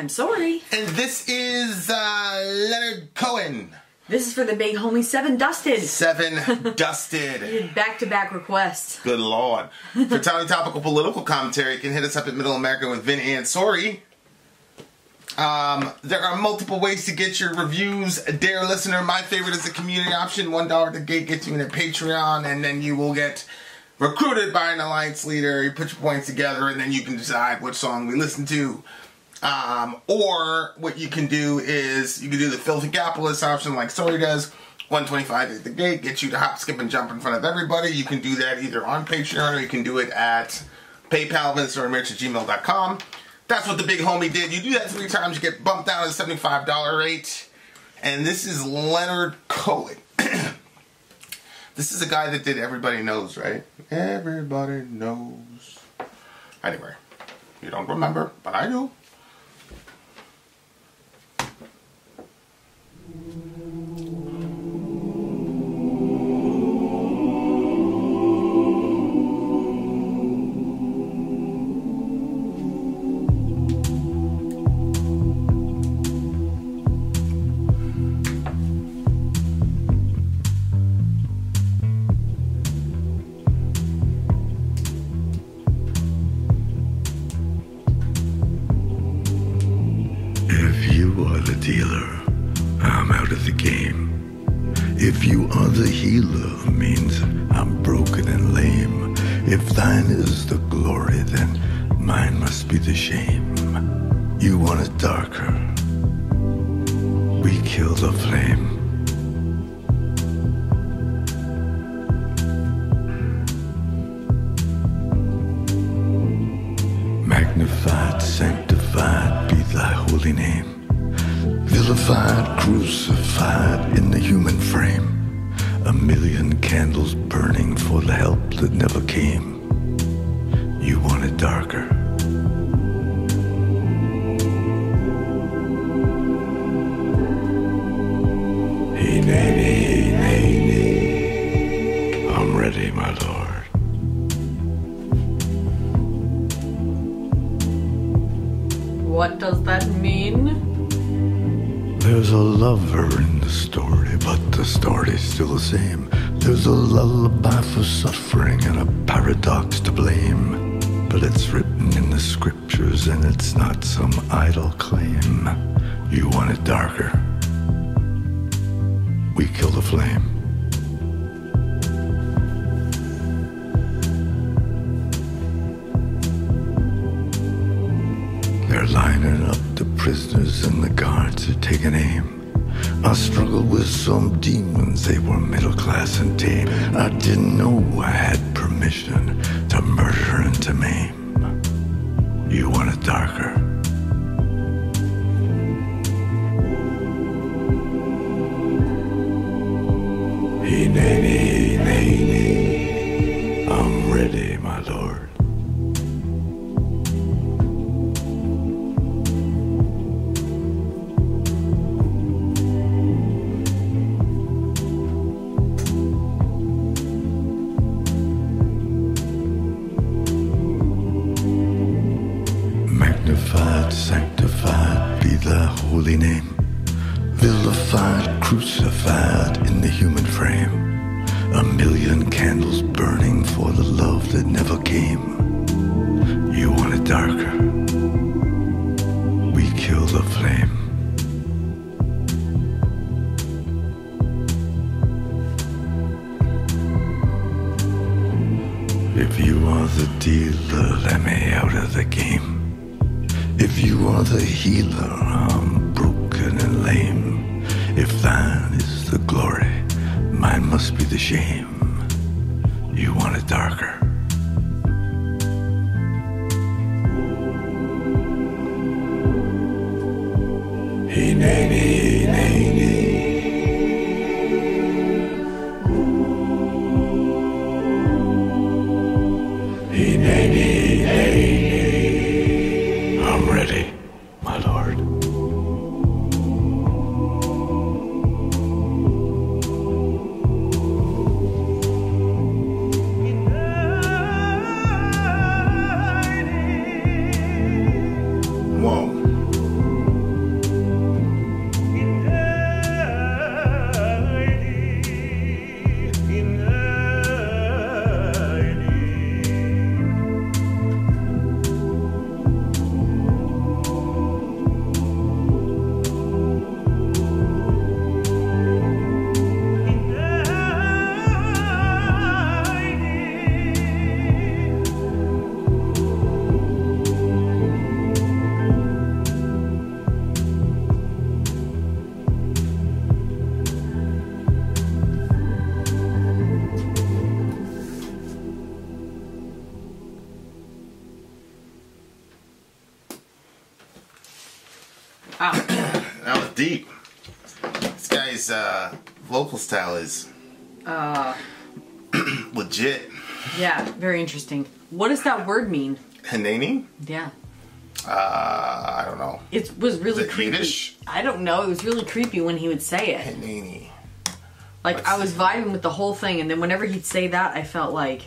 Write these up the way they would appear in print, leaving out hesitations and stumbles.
I'm sorry. And this is Leonard Cohen. This is for the big homie 7 Dusted. 7 Dusted. Back-to-back requests. Good Lord. For timely topical political commentary, you can hit us up at Middle America with Vin Ansori. There are multiple ways to get your reviews, dear listener. My favorite is the community option. $1 at the gate gets you in a Patreon, and then you will get recruited by an alliance leader. You put your points together, and then you can decide which song we listen to. Or what you can do is you can do the Filthy Capitalist option like Story does. $1.25 at the gate gets you to hop, skip, and jump in front of everybody. You can do that either on Patreon or you can do it at PayPal, VinceRich@gmail.com. That's what the big homie did. You do that 3 times, you get bumped down to the $75 rate. And this is Leonard Cohen. This is a guy that did Everybody Knows, right? Everybody knows. Anyway, you don't remember, but I do. Dealer, I'm out of the game. If you are the healer, means I'm broken and lame. If thine is the glory, then mine must be the shame. You want it darker, we kill the flame. Magnified, sanctified be thy holy name. Vilified, crucified in the human frame. A million candles burning for the help that never came. You want it darker. Hey, nay, nay, nay. I'm ready, my lord. What does that mean? There's a lover in the story, but the story's still the same. There's a lullaby for suffering and a paradox to blame. But it's written in the scriptures and it's not some idle claim. You want it darker, we kill the flame. They're lining up the prisoners and the guards are taking aim. I struggled with some demons, they were middle class and tame. I didn't know I had permission to murder and to maim. You want it darker. Hey, nay, nay, nay, nay. I'm ready, my lord. Magnified, sanctified be thy holy name. Vilified, crucified in the human frame. A million candles burning for the love that never came. You want it darker, we kill the flame. If you are the dealer, let me out of the game. If you are the healer, I'm broken and lame. If thine is the glory, mine must be the shame. You want it darker. Hey, nay, nay, nay, nay. Hey, nay, nay, nay, nay. I'm ready, my lord. Whoa. Wow. That was deep. This guy's vocal style is legit. Yeah, very interesting. What does that word mean? Hanani? Yeah. I don't know. It was really Is it creepy. Yiddish? I don't know. It was really creepy when he would say it. Hanani. Like, I was vibing with the whole thing, and then whenever he'd say that, I felt like...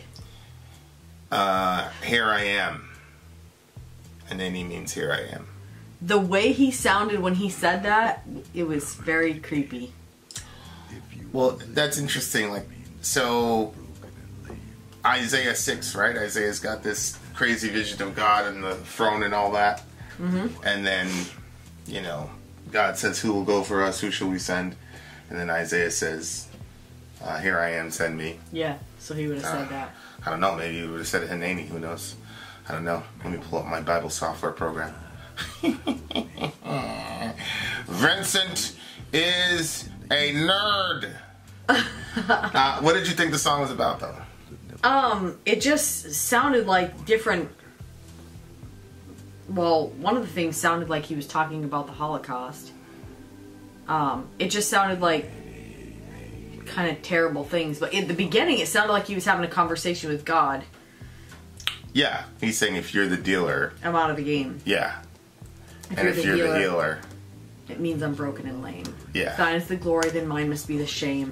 Here I am. Hanani means here I am. The way he sounded when he said that, it was very creepy. Well, that's interesting. Like, so Isaiah 6, right? Isaiah's got this crazy vision of God and the throne and all that. Mm-hmm. And then, you know, God says, who will go for us? Who shall we send? And then Isaiah says, here I am, send me. Yeah, so he would have said that. I don't know. Maybe he would have said it Hanani. Who knows? I don't know. Let me pull up my Bible software program. Vincent is a nerd. What did you think the song was about, though? It just sounded like different... Well, one of the things sounded like he was talking about the Holocaust. It just sounded like kind of terrible things. But in the beginning, it sounded like he was having a conversation with God. Yeah, he's saying if you're the dealer... I'm out of the game. Yeah. If And if you're the healer... It means I'm broken and lame. Yeah. If thine is the glory, then mine must be the shame.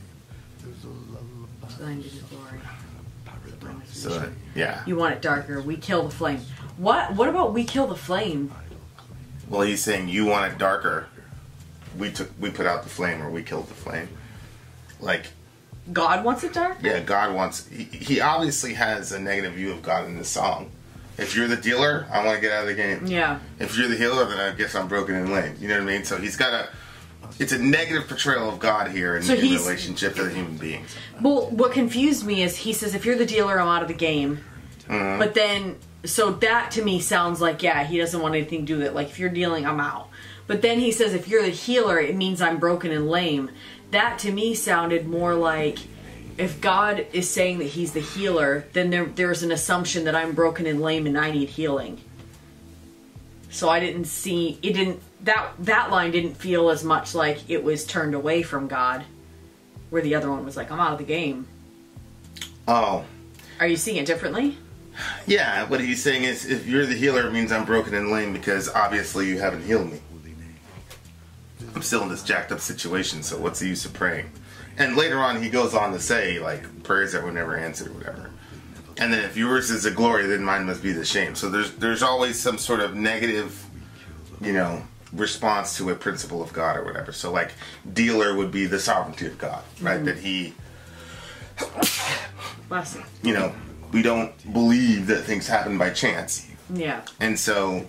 Thine is the glory. Mine must be the So, shame. yeah. You want it darker. We kill the flame. What about we kill the flame? Well, he's saying you want it darker. We put out the flame, or we killed the flame. Like, God wants it dark? yeah, God wants... He obviously has a negative view of God in this song. If you're the dealer, I want to get out of the game. Yeah. If you're the healer, then I guess I'm broken and lame. You know what I mean? So he's got a... It's a negative portrayal of God here in relationship to the human beings. Well, what confused me is he says, if you're the dealer, I'm out of the game. Mm-hmm. But then, so that to me sounds like, yeah, he doesn't want anything to do with it. Like, if you're dealing, I'm out. But then he says, if you're the healer, it means I'm broken and lame. That to me sounded more like, if God is saying that he's the healer, then there's an assumption that I'm broken and lame and I need healing. So I didn't see, it didn't, that line didn't feel as much like it was turned away from God, where the other one was like, I'm out of the game. Oh. Are you seeing it differently? Yeah, what he's saying is, if you're the healer, it means I'm broken and lame because obviously you haven't healed me. I'm still in this jacked up situation, so what's the use of praying? And later on, he goes on to say, like, prayers that were never answered or whatever. And then if yours is a glory, then mine must be the shame. So there's always some sort of negative, you know, response to a principle of God or whatever. So, like, dealer would be the sovereignty of God, right? Mm-hmm. That he, Bless you. you know, we don't believe that things happen by chance. Yeah. And so,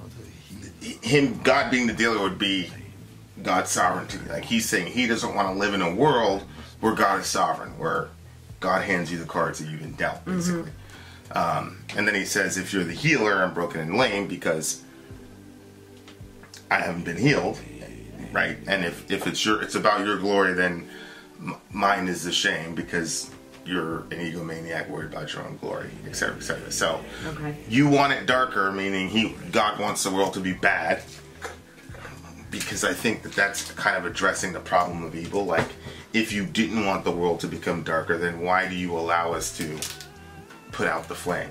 God being the dealer would be God's sovereignty. Like, he's saying he doesn't want to live in a world where God is sovereign, where God hands you the cards that you've been dealt, basically. Mm-hmm. And then he says, if you're the healer, I'm broken and lame because I haven't been healed, right? And if it's about your glory, then mine is the shame because you're an egomaniac worried about your own glory, etc., etc. So, Okay. you want it darker, meaning God wants the world to be bad, because I think that's kind of addressing the problem of evil. Like, if you didn't want the world to become darker, then why do you allow us to put out the flame?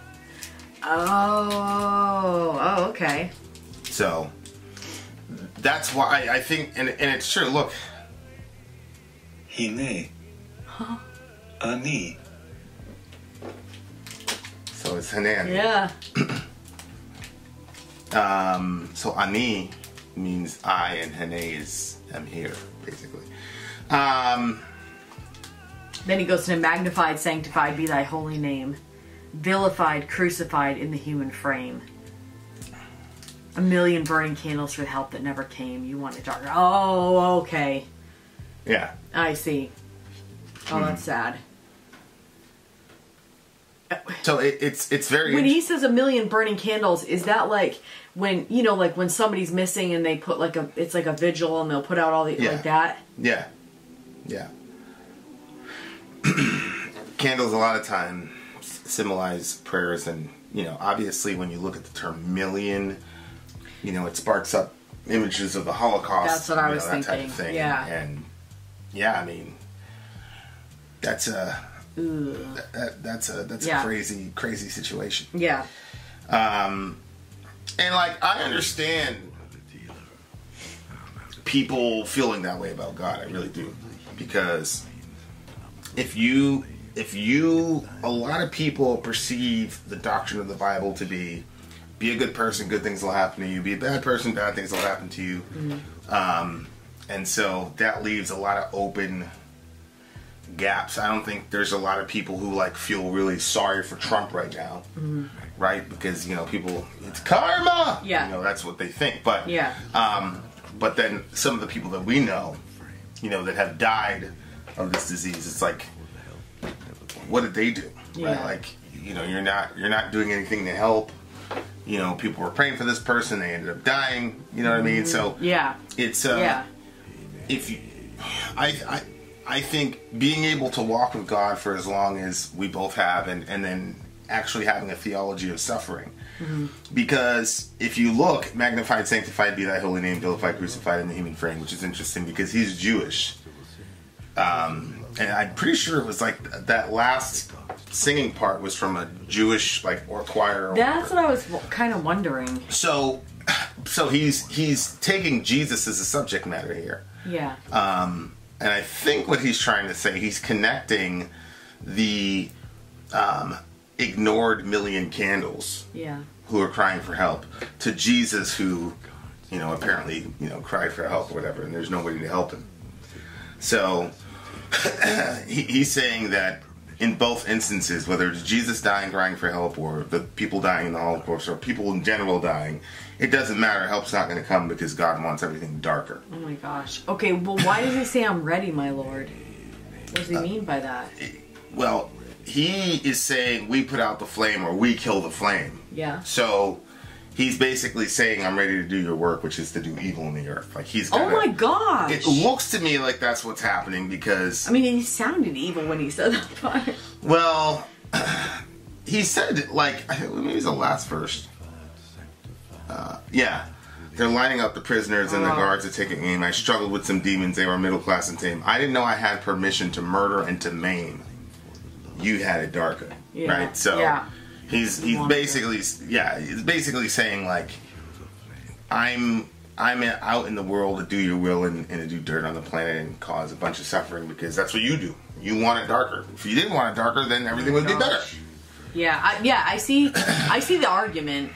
Oh, okay. So, that's why I think, and it's true, look. Hine. Ani. So it's Hanan. Yeah. So Ani means I, and Hane is I'm here, basically. Then he goes to magnified, sanctified be thy holy name, vilified, crucified in the human frame. A million burning candles for the help that never came. You want it darker. Oh, okay. Yeah. I see. Oh, that's sad. So it's very When he says a million burning candles, is that like when, you know, like when somebody's missing and they put like it's like a vigil and they'll put out all the, Yeah. like that? Yeah. Yeah. Candles a lot of time symbolize prayers, and, you know, obviously when you look at the term million, you know, it sparks up images of the Holocaust. That's what I was that thinking. Type of thing. Yeah. And yeah, I mean, that's a that's a crazy situation. Yeah. And like I understand people feeling that way about God. I really do, because if you a lot of people perceive the doctrine of the Bible to be a good person, good things will happen to you. Be a bad person, bad things will happen to you. Mm-hmm. And so that leaves a lot of open gaps. I don't think there's a lot of people who like feel really sorry for Trump right now, right? Because people, it's karma. Yeah, that's what they think. But yeah. But then some of the people that we know, that have died of this disease, it's like, what did they do? Yeah. Right? Like, you're not doing anything to help. People were praying for this person, they ended up dying. You know what I mean? So yeah, it's if you, I think being able to walk with God for as long as we both have, and then actually having a theology of suffering. Mm-hmm. Because if you look, magnified, sanctified be thy holy name, vilified, crucified in the human frame, which is interesting because he's Jewish. And I'm pretty sure it was like that last singing part was from a Jewish or choir. That's what I was kind of wondering. So he's taking Jesus as a subject matter here. Yeah. And I think what he's trying to say, he's connecting the ignored million candles who are crying for help to Jesus who, apparently, cried for help or whatever, and there's nobody to help him. So he's saying that in both instances, whether it's Jesus dying, crying for help, or the people dying in the Holocaust, or people in general dying, it doesn't matter. Help's not going to come because God wants everything darker. Oh my gosh. Okay, well, why does he say, I'm ready, my Lord? What does he mean by that? Well, he is saying we put out the flame or we kill the flame. Yeah. So he's basically saying I'm ready to do your work, which is to do evil in the earth. Like he's gonna, oh my gosh. It looks to me like that's what's happening because... I mean, he sounded evil when he said that part. Well, he said, I think maybe it was the last verse. Yeah. They're lining up the prisoners and the guards are taking aim. I struggled with some demons. They were middle class and tame. I didn't know I had permission to murder and to maim. You had it darker. Yeah. Right? So he's basically he's basically saying I'm out in the world to do your will and to do dirt on the planet and cause a bunch of suffering because that's what you do. You want it darker. If you didn't want it darker, then everything would be better. Yeah, I see the argument.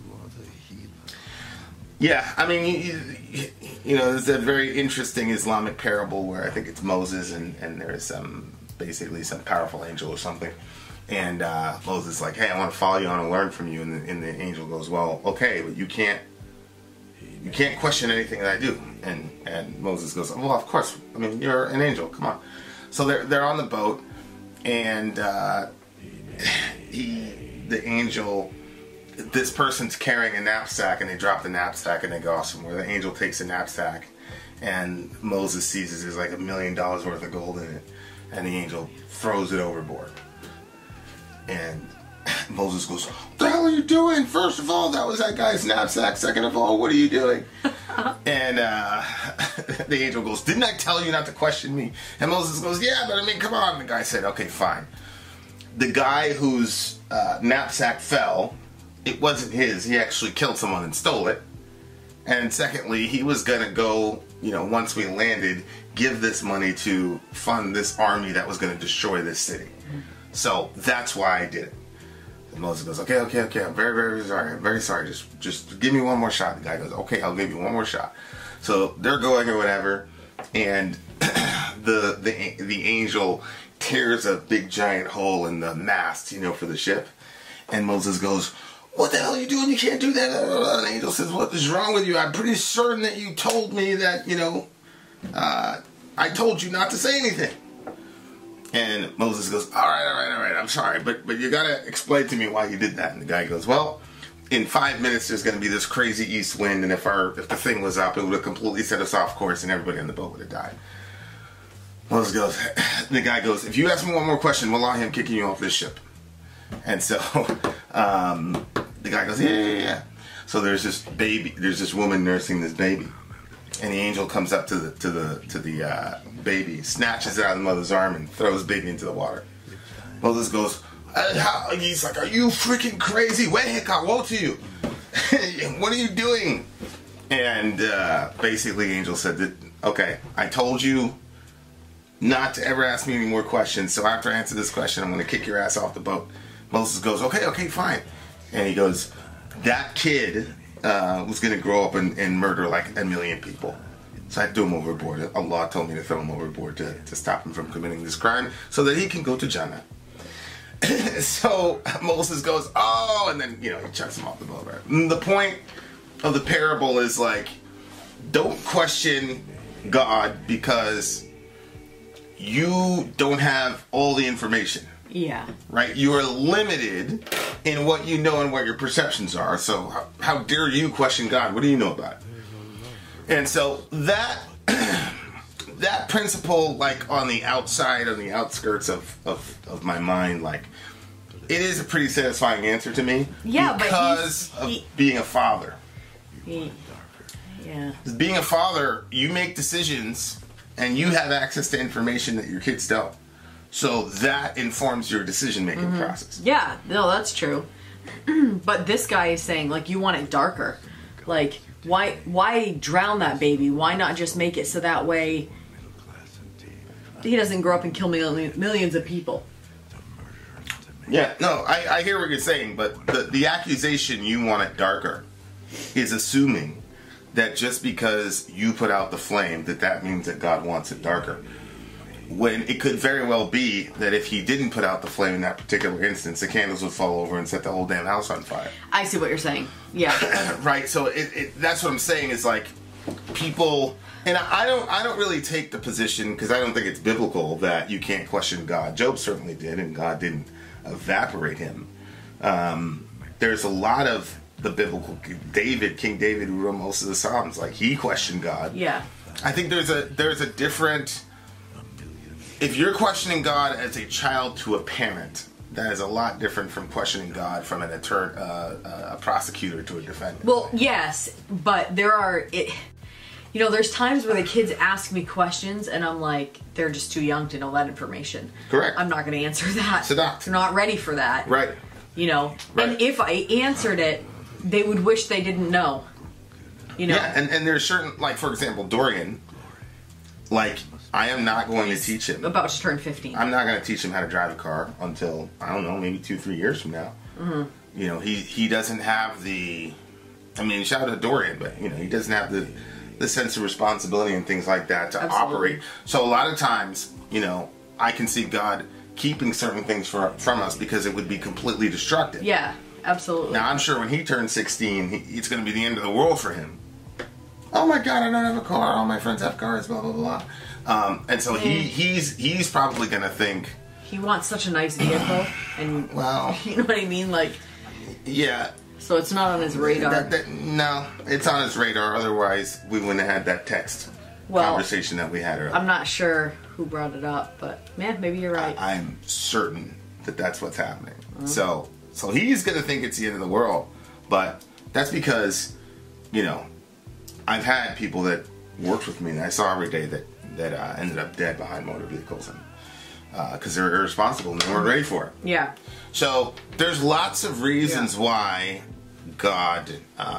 Yeah, I mean, there's that very interesting Islamic parable where I think it's Moses and there's basically some powerful angel or something. And Moses is like, hey, I want to follow you, I want to learn from you. And the angel goes, well, okay, but you can't question anything that I do. And Moses goes, well, of course. I mean, you're an angel. Come on. So they're on the boat, and the angel... This person's carrying a knapsack, and they drop the knapsack, and they go off somewhere. The angel takes the knapsack, and Moses sees there's $1 million worth of gold in it, and the angel throws it overboard. And Moses goes, "What the hell are you doing? First of all, that was that guy's knapsack. Second of all, what are you doing?" And the angel goes, "Didn't I tell you not to question me?" And Moses goes, "Yeah, but I mean, come on." And the guy said, "Okay, fine." The guy whose knapsack fell, it wasn't his. He actually killed someone and stole it. And secondly, he was going to go, once we landed, give this money to fund this army that was going to destroy this city. So that's why I did it. And Moses goes, okay, I'm very, very sorry. I'm very sorry. Just give me one more shot. The guy goes, okay, I'll give you one more shot. So they're going or whatever. And the angel tears a big giant hole in the mast, for the ship. And Moses goes, "What the hell are you doing? You can't do that." And the angel says, "What is wrong with you? I'm pretty certain that you told me that, I told you not to say anything." And Moses goes, all right, I'm sorry, but you gotta explain to me why you did that. And the guy goes, well, in 5 minutes there's gonna be this crazy east wind, and if the thing was up, it would have completely set us off course and everybody on the boat would have died. Moses goes, the guy goes, "If you ask me one more question, wallahi, I'm kicking you off this ship." And so the guy goes, yeah. So there's this woman nursing this baby, and the angel comes up to the baby, snatches it out of the mother's arm, and throws the baby into the water. Moses goes, he's like, "Are you freaking crazy? Woe to you! What are you doing?" And basically, the angel said that, "Okay, I told you not to ever ask me any more questions. So after I answer this question, I'm going to kick your ass off the boat." Moses goes, "Okay, fine." And he goes, "That kid was going to grow up and murder like 1 million people. So I threw him overboard. Allah told me to throw him overboard to stop him from committing this crime so that he can go to Jannah." So Moses goes, "Oh," and then, he chucks him off the boat. Right? And the point of the parable is like, don't question God because you don't have all the information. Yeah. Right? You are limited in what you know and what your perceptions are. So how dare you question God? What do you know about it? And so that that principle, like on the outside, on the outskirts of my mind, like it is a pretty satisfying answer to me. Yeah, because of being a father. Yeah. Being a father, you make decisions and you have access to information that your kids don't. So that informs your decision-making process. Yeah, no, that's true. But this guy is saying, like, you want it darker. Like, why drown that baby? Why not just make it so that way he doesn't grow up and kill millions of people? Yeah, no, I hear what you're saying, but the accusation you want it darker is assuming that just because you put out the flame, that means that God wants it darker. When it could very well be that if he didn't put out the flame in that particular instance, the candles would fall over and set the whole damn house on fire. I see what you're saying. Yeah. Right, so that's what I'm saying is like people, and I don't really take the position, because I don't think it's biblical, that you can't question God. Job certainly did, and God didn't evaporate him. There's a lot of the biblical King David, who wrote most of the Psalms, like he questioned God. Yeah. I think there's a different. If you're questioning God as a child to a parent, that is a lot different from questioning God from an a prosecutor to a defendant. Well, yes, but there's times where the kids ask me questions and I'm like, they're just too young to know that information. Correct. I'm not going to answer that. Sadat. They're not ready for that. Right. Right. And if I answered it, they would wish they didn't know. Yeah, and there's certain, like, for example, Dorian, like, I am not going to teach him. About to turn 15. I'm not going to teach him how to drive a car until, I don't know, maybe 2-3 years from now. Mm-hmm. He doesn't have the, shout out to Dorian, but, he doesn't have the sense of responsibility and things like that to operate. So a lot of times, I can see God keeping certain things from us because it would be completely destructive. Yeah, absolutely. Now, I'm sure when he turns 16, it's going to be the end of the world for him. Oh my God, I don't have a car. All my friends have cars, blah, blah, blah. And so he's probably going to think... He wants such a nice vehicle, and well, you know what I mean? Like, yeah. So it's not on his radar. No, it's on his radar. Otherwise, we wouldn't have had that text conversation that we had earlier. I'm not sure who brought it up, but man, maybe you're right. I'm certain that that's what's happening. Mm-hmm. So he's going to think it's the end of the world, but that's because, I've had people that worked with me that I saw every day that ended up dead behind motor vehicles, and because they're irresponsible and they weren't ready for it. Yeah. So there's lots of reasons why God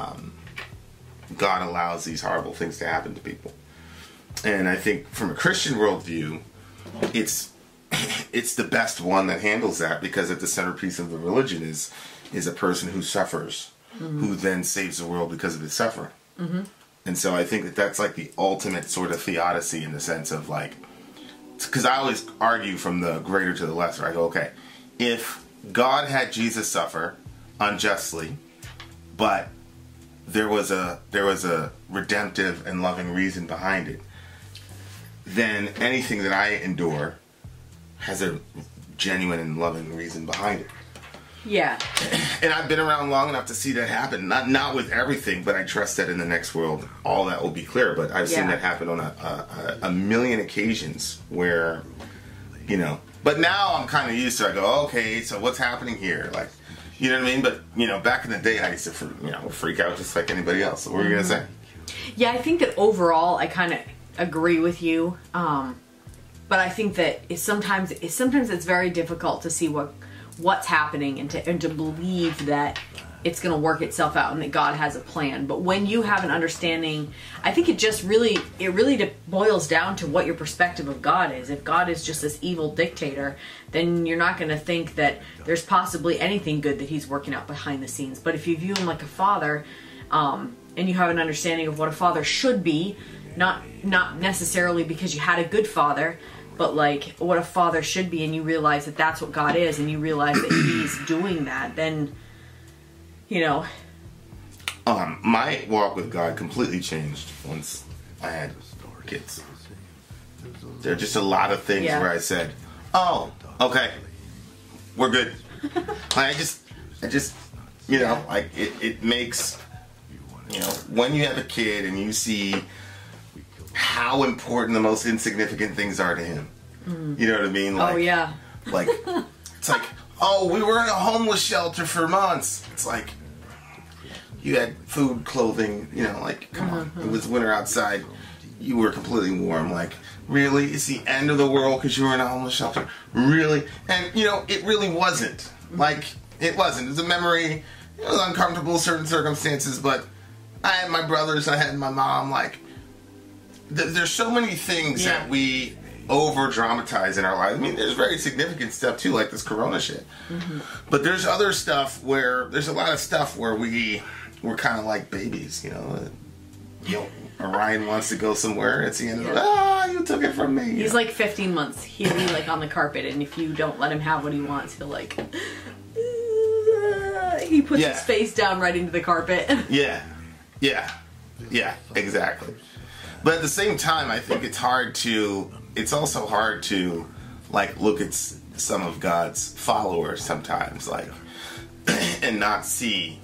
allows these horrible things to happen to people, and I think from a Christian worldview, it's the best one that handles that, because at the centerpiece of the religion is a person who suffers, who then saves the world because of his suffering. Mm-hmm. And so I think that's like the ultimate sort of theodicy, in the sense of like, because I always argue from the greater to the lesser. I go, okay, if God had Jesus suffer unjustly, but there was a redemptive and loving reason behind it, then anything that I endure has a genuine and loving reason behind it. Yeah. And I've been around long enough to see that happen. Not with everything, but I trust that in the next world, all that will be clear. But I've seen that happen on a million occasions where, But now I'm kind of used to it. I go, okay, so what's happening here? Like, You know what I mean? But, you know, back in the day, I used to, freak out just like anybody else. What were you going to say? Yeah, I think that overall, I kind of agree with you. But I think that sometimes it's very difficult to see what's happening and to believe that it's going to work itself out and that God has a plan. But when you have an understanding, I think it really boils down to what your perspective of God is. If God is just this evil dictator, then you're not going to think that there's possibly anything good that he's working out behind the scenes. But if you view him like a father, and you have an understanding of what a father should be, not necessarily because you had a good father, but like what a father should be, and you realize that that's what God is, and you realize that he's doing that, then, you know. My walk with God completely changed once I had kids. There are just a lot of things where I said, oh, okay, we're good. I just, you know, like it makes, you know, when you have a kid and you see how important the most insignificant things are to him. You know what I mean? Like, oh, yeah. Like, it's like, oh, we were in a homeless shelter for months. It's like, you had food, clothing, you know, like, come on. It was winter outside. You were completely warm. Like, really? It's the end of the world because you were in a homeless shelter? Really? And, you know, it really wasn't. Like, it wasn't. It was a memory. It was uncomfortable in certain circumstances, but I had my brothers, I had my mom. Like, there's so many things that we over-dramatize in our lives. I mean, there's very significant stuff, too, like this corona shit. But there's other stuff where, there's a lot of stuff where we're kind of like babies, you know. Orion wants to go somewhere. It's the end of the, you took it from me. He's like 15 months. He'll be like on the carpet, and if you don't let him have what he wants, he'll like, he puts his face down right into the carpet. Yeah, exactly. But at the same time, I think it's also hard to, like, look at some of God's followers sometimes, like, and not see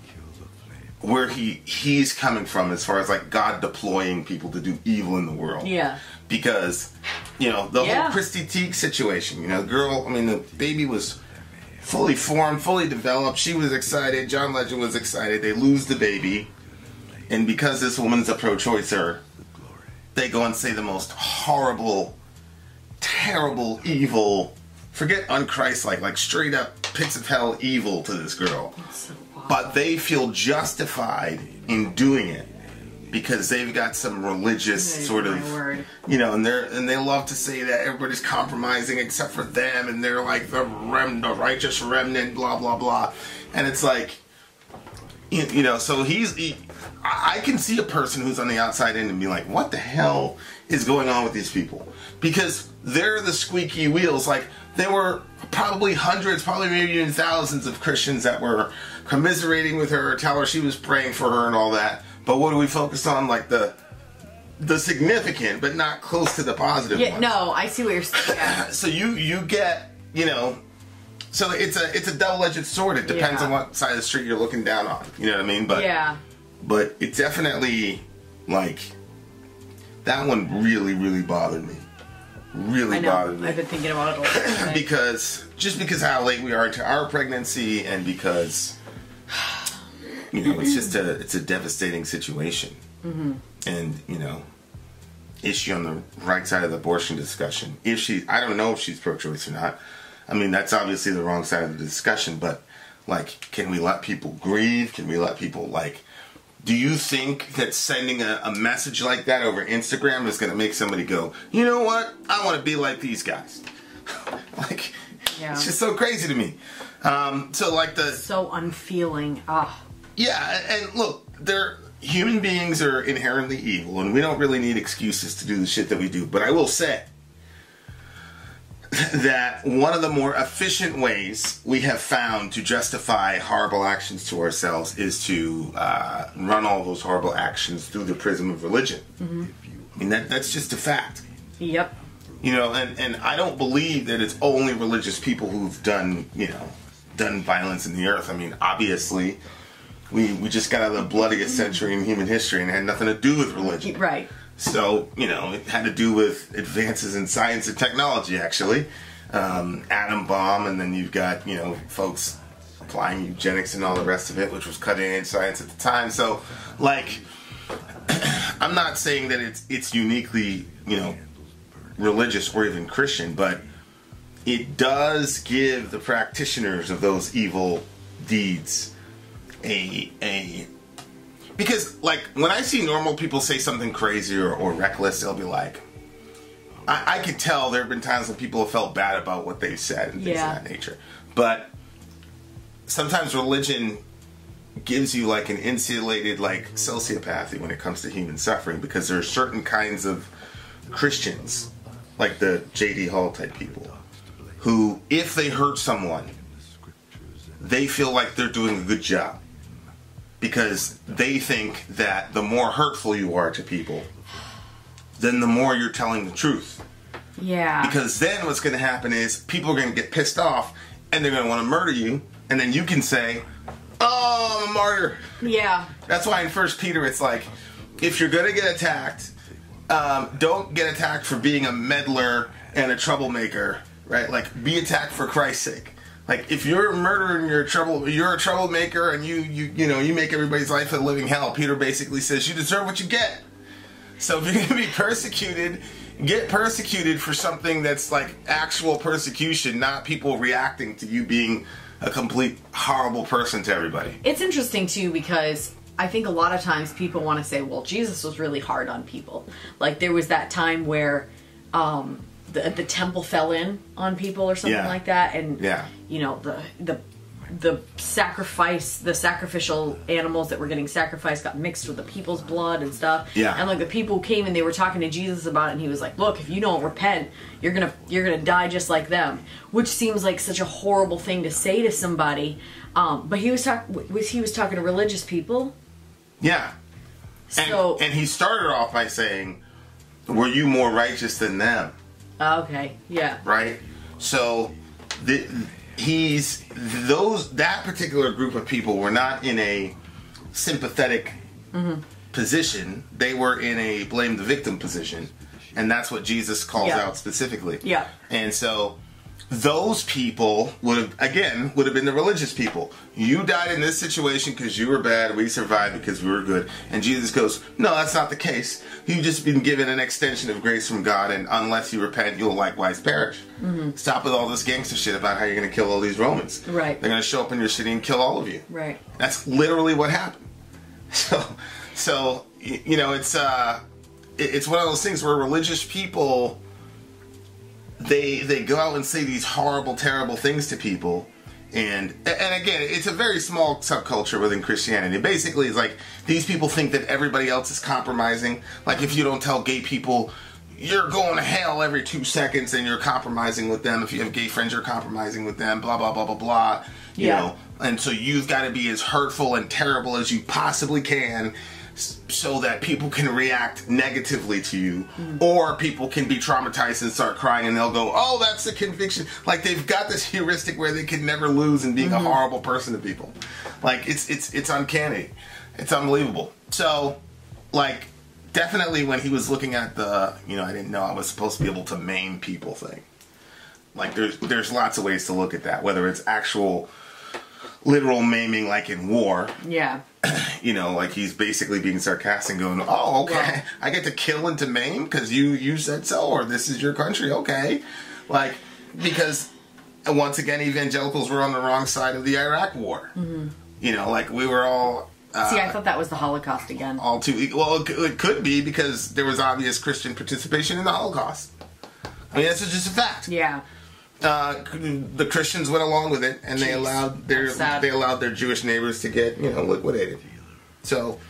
where he's coming from as far as, like, God deploying people to do evil in the world. Yeah. Because, you know, the whole Christy Teague situation, you know, the baby was fully formed, fully developed. She was excited. John Legend was excited. They lose the baby. And because this woman's a pro-choicer, they go and say the most horrible, terrible, evil, forget unchristlike, like straight up pits of hell evil to this girl. So but they feel justified in doing it because they've got some religious sort of, you know, and they love to say that everybody's compromising except for them, and they're like the righteous remnant, blah blah blah, and it's like, you know, so I can see a person who's on the outside in and be like, what the hell is going on with these people? Because they're the squeaky wheels. Like, there were probably hundreds, probably maybe even thousands of Christians that were commiserating with her, tell her she was praying for her and all that. But what do we focus on? Like the significant, but not close to the positive ones. No, I see what you're saying. Yeah. So you get, you know, so it's a double-edged sword. It depends on what side of the street you're looking down on. You know what I mean? But it definitely, like, that one really, really bothered me. Really bothered me. I've been thinking about it a lot. Because how late we are into our pregnancy, and because, you know, it's a devastating situation. And, you know, is she on the right side of the abortion discussion? I don't know if she's pro-choice or not. I mean, that's obviously the wrong side of the discussion, but, like, can we let people grieve? Can we let people, like, do you think that sending a message like that over Instagram is going to make somebody go, you know what? I want to be like these guys. Like, it's just so crazy to me. So unfeeling. Yeah, and look, human beings are inherently evil, and we don't really need excuses to do the shit that we do. But I will say that one of the more efficient ways we have found to justify horrible actions to ourselves is to run all those horrible actions through the prism of religion. I mean, that's just a fact. Yep. You know, and I don't believe that it's only religious people who've done violence in the earth. I mean, obviously, we just got out of the bloodiest century in human history, and it had nothing to do with religion. Right. So, you know, it had to do with advances in science and technology, actually. Atom bomb, and then you've got, you know, folks applying eugenics and all the rest of it, which was cutting edge science at the time. So, like, I'm not saying that it's uniquely, religious or even Christian, but it does give the practitioners of those evil deeds because, like, when I see normal people say something crazy or reckless, they'll be like, I could tell there have been times when people have felt bad about what they've said and things of that nature. But sometimes religion gives you, like, an insulated, like, sociopathy when it comes to human suffering, because there are certain kinds of Christians, like the J.D. Hall type people, who, if they hurt someone, they feel like they're doing a good job. Because they think that the more hurtful you are to people, then the more you're telling the truth. Yeah. Because then what's going to happen is people are going to get pissed off and they're going to want to murder you. And then you can say, oh, I'm a martyr. Yeah. That's why in 1 Peter it's like, if you're going to get attacked, don't get attacked for being a meddler and a troublemaker, right? Like, be attacked for Christ's sake. Like, if you're a murderer and you're a troublemaker and you make everybody's life a living hell, Peter basically says you deserve what you get. So if you're going to be persecuted, get persecuted for something that's like actual persecution, not people reacting to you being a complete horrible person to everybody. It's interesting too, because I think a lot of times people want to say, well, Jesus was really hard on people. Like, there was that time where the temple fell in on people or something like that, and the sacrificial animals that were getting sacrificed got mixed with the people's blood and stuff. Yeah. And like the people came and they were talking to Jesus about it, and he was like, look, if you don't repent, you're gonna die just like them. Which seems like such a horrible thing to say to somebody. But he was talking to religious people. Yeah. And he started off by saying, were you more righteous than them? Okay, yeah. Right? So that particular group of people were not in a sympathetic position. They were in a blame the victim position. And that's what Jesus calls out specifically. Yeah. And so those people would have been the religious people. You died in this situation because you were bad. We survived because we were good. And Jesus goes, no, that's not the case. You've just been given an extension of grace from God, and unless you repent, you'll likewise perish. Stop with all this gangster shit about how you're going to kill all these Romans. Right. They're going to show up in your city and kill all of you. Right. That's literally what happened. So it's one of those things where religious people, they go out and say these horrible, terrible things to people, and again, it's a very small subculture within Christianity. Basically, it's like these people think that everybody else is compromising. Like, if you don't tell gay people you're going to hell every 2 seconds, and you're compromising with them. If you have gay friends, you're compromising with them. Blah blah blah blah blah. You know, and so you've got to be as hurtful and terrible as you possibly can, so that people can react negatively to you, or people can be traumatized and start crying, and they'll go, oh, that's the conviction. Like, they've got this heuristic where they can never lose in being a horrible person to people. Like, it's uncanny. It's unbelievable. So, like, definitely when he was looking at the, I didn't know I was supposed to be able to maim people thing. Like, there's lots of ways to look at that, whether it's actual literal maiming, like in war. Yeah. Like, he's basically being sarcastic, going, oh, okay, well, I get to kill and to maim because you said so, or this is your country, okay. Like, because, once again, evangelicals were on the wrong side of the Iraq war. Like, we were all... See, I thought that was the Holocaust again. All too... Well, it could be, because there was obvious Christian participation in the Holocaust. I mean, that's just a fact. Yeah. The Christians went along with it, and they allowed their Jewish neighbors to get liquidated. So,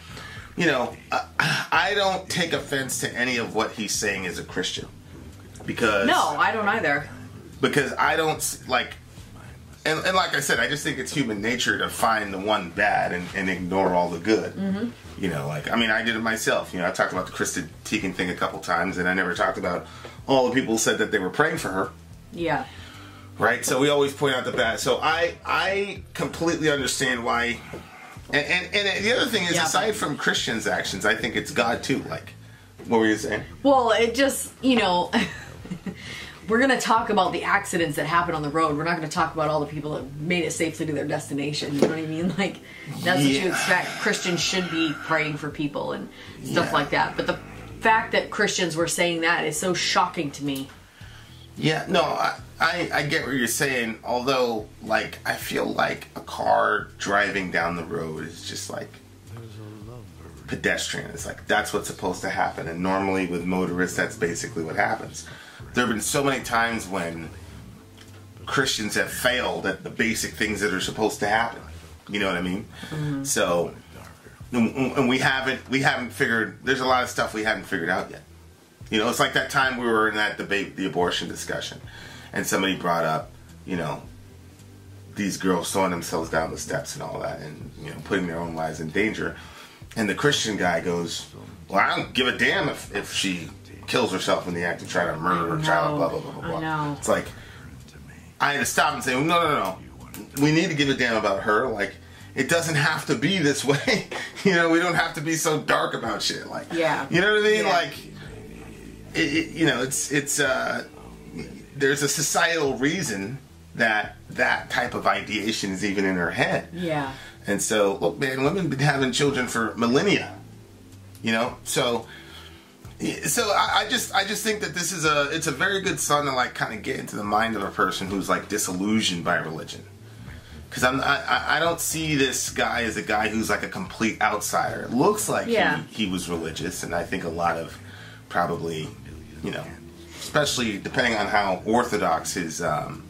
I don't take offense to any of what he's saying as a Christian, because no, I don't either. Because I don't like, and like I said, I just think it's human nature to find the one bad and ignore all the good. Like, I mean, I did it myself. I talked about the Krista Teigen thing a couple times, and I never talked about all the people who said that they were praying for her. Yeah. Right? So we always point out the bad. So I completely understand why. And the other thing is, aside from Christians' actions, I think it's God too. Like, what were you saying? Well, it just, we're going to talk about the accidents that happen on the road. We're not going to talk about all the people that made it safely to their destination. You know what I mean? Like, that's what you expect. Christians should be praying for people and stuff like that. But the fact that Christians were saying that is so shocking to me. Yeah, no, I get what you're saying. Although, like, I feel like a car driving down the road is just like pedestrian. It's like that's what's supposed to happen. And normally with motorists, that's basically what happens. There have been so many times when Christians have failed at the basic things that are supposed to happen. You know what I mean? Mm-hmm. So, and we haven't figured. There's a lot of stuff we haven't figured out yet. You know, it's like that time we were in that debate, the abortion discussion, and somebody brought up, you know, these girls throwing themselves down the steps and all that, and you know, putting their own lives in danger. And the Christian guy goes, "Well, I don't give a damn if she kills herself in the act of trying to murder her child, blah, blah, blah, blah, blah." I know. It's like, I had to stop and say, well, no. We need to give a damn about her. Like, it doesn't have to be this way. You know, we don't have to be so dark about shit. Like, yeah. You know what I mean? Yeah. Like, you know, it's there's a societal reason that type of ideation is even in her head. Yeah. And so, look, man, women have been having children for millennia. You know, so I just think that this is it's a very good song to like kind of get into the mind of a person who's like disillusioned by religion. Because I don't see this guy as a guy who's like a complete outsider. It looks like he was religious, and I think a lot of probably, you know, especially depending on how orthodox his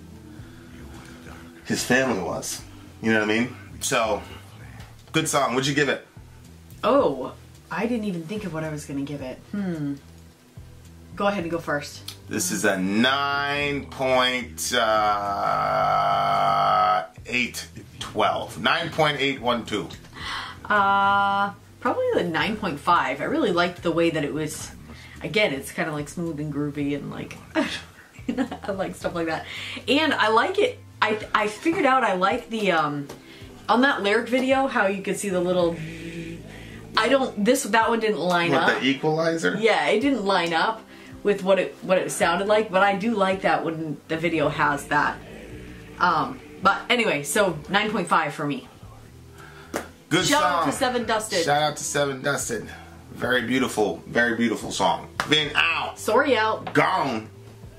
family was. You know what I mean? So, good song. What'd you give it? Oh, I didn't even think of what I was going to give it. Go ahead and go first. This is a 9.812. 9.812. Probably the 9.5. I really liked the way that it was. Again, it's kind of like smooth and groovy and like I like stuff like that. And I like it. I figured out I like the on that lyric video how you could see the little that one didn't line up. The equalizer? Yeah, it didn't line up with what it sounded like, but I do like that when the video has that. But anyway, so 9.5 for me. Good Shout song. out to Seven Dusted. Shout out to Seven Dusted. Very beautiful song. Been out. Sorry out. Gone.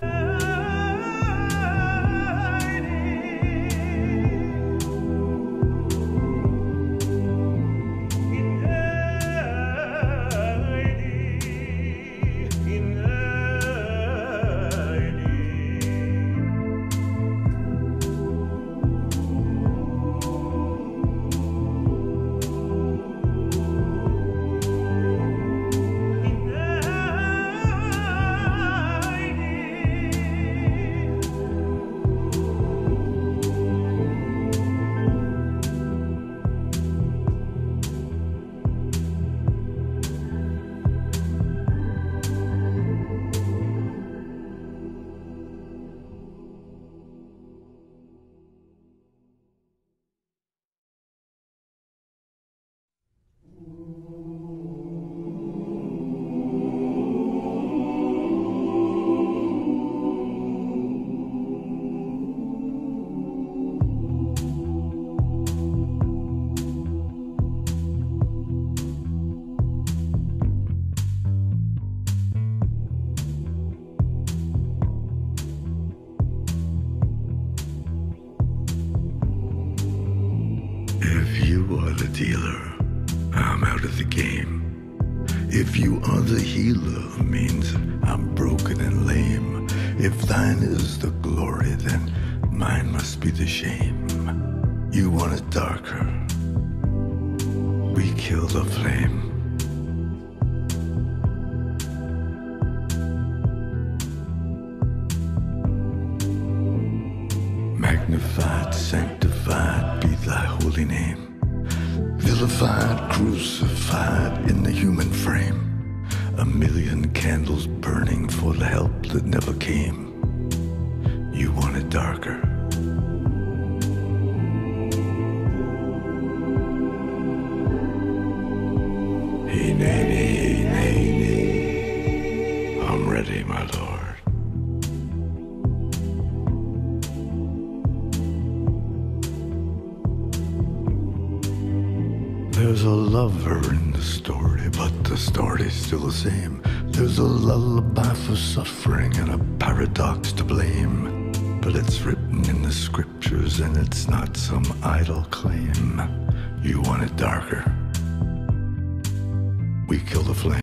Dealer, I'm out of the game. If you are the healer, means I'm broken and lame. If thine is the glory, then mine must be the shame. You want it darker, we kill the flame. Magnified, sanctified be thy holy name. Vilified, crucified in the human frame. A million candles burning for the help that never came. You want it darker. Hey, nay, nay, nay, nay. I'm ready, my lord. There's a lover in the story, but the story's still the same. There's a lullaby for suffering and a paradox to blame. But it's written in the scriptures and it's not some idle claim. You want it darker? We kill the flame.